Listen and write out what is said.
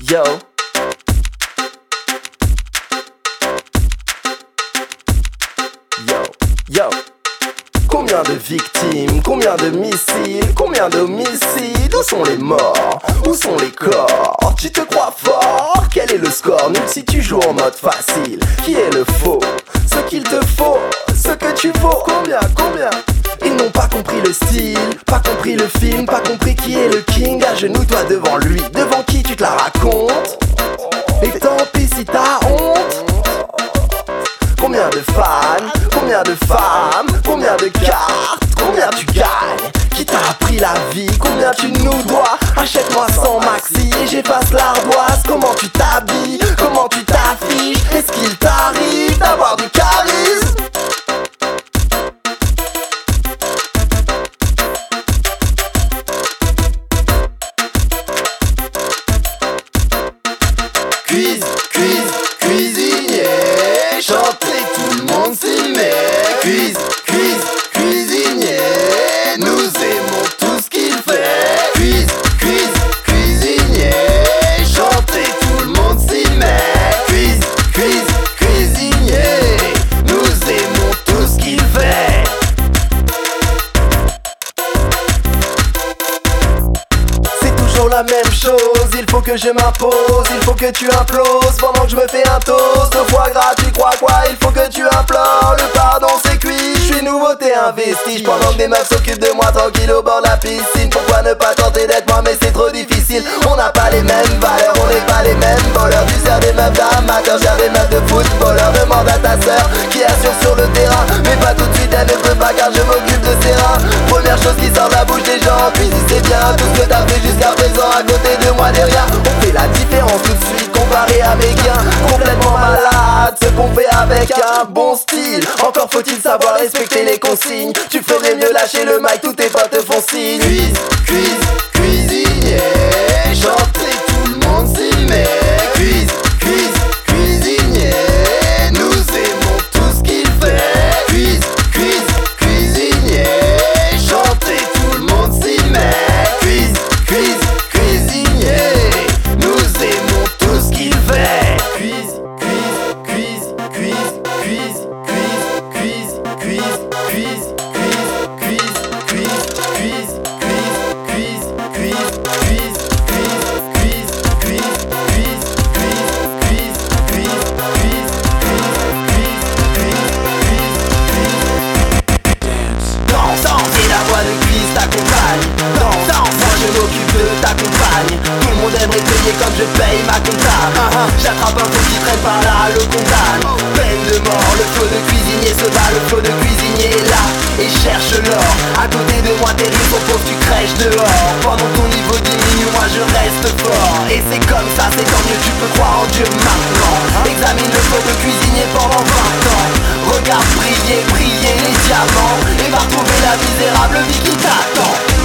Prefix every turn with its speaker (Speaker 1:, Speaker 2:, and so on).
Speaker 1: Yo. Yo, yo. Combien de victimes, combien de missiles, combien d'homicides? Où sont les morts? Où sont les corps? Tu te crois fort? Quel est le score? Nul si tu joues en mode facile. Qui est le faux? Ce qu'il te faut, ce que tu vaux. Combien? Ils n'ont pas compris le style, pas compris le film, pas compris qui est le king. Agenouille-toi devant lui, devant qui tu te la racontes. Et tant pis si t'as honte. Combien de fans, combien de femmes, combien de cartes, combien tu gagnes? Qui t'a appris la vie, combien tu nous dois? Achète-moi 100 maxi et j'efface l'ardoise. Comment tu t'habilles, comment tu t'affiches? Est-ce qu'il t'arrive d'avoir du charisme? Cuisinier, chanter tout le monde s'y met. Cuisinier, nous aimons tout ce qu'il fait. Cuisinier, chanter tout le monde s'y met. Cuisinier, nous aimons tout ce qu'il fait. C'est toujours la même chose, il faut que je m'impose, il faut que tu imploses pendant que je me fais un toast de foie gras. Tu crois quoi? Il faut que tu implores, le pardon c'est cuit. Je suis nouveauté, un vestige pendant que des meufs s'occupent de moi tranquille au bord de la piscine. Pourquoi ne pas tenter d'être moi? Mais c'est trop difficile. On n'a pas les mêmes valeurs, on n'est pas les mêmes voleurs. Tu sers des meufs d'amateurs, gère des meufs de footballeurs. Demande à ta sœur qui assure sur le terrain, mais pas tout de suite, elle ne peut pas car je m'occupe de ses reins. Première chose qui sort de la bouche des gens, cuisine c'est bien. Tout ce que t'as fait jusqu'à présent à côté de moi n'est rien. On fait la différence tout de suite comparé à mes gains. Complètement malade, ce qu'on fait avec un bon style. Encore faut-il savoir respecter les consignes. Tu ferais mieux lâcher le mic, tous tes potes te font signe. Cuisinier, chanter tout le monde s'y met. Cuisinier, nous aimons tout ce qu'il fait. Cuisinier, chanter tout le monde s'y met. Cuisinier, nous aimons tout ce qu'il fait. Ta compagne, tout le monde aimerait payer comme je paye ma compta. J'attrape un fou qui traîne par là, le condamne. Peine de mort, le flot de cuisinier se bat, le flot de cuisinier est là et cherche l'or. À côté de moi t'es riche, faut que tu crèches dehors. Pendant que ton niveau diminue, moi je reste fort. Et c'est comme ça, c'est tant mieux, tu peux croire en Dieu maintenant. Examine le flot de cuisinier pendant 20 ans. Regarde briller les diamants et va retrouver la misérable vie qui t'attend.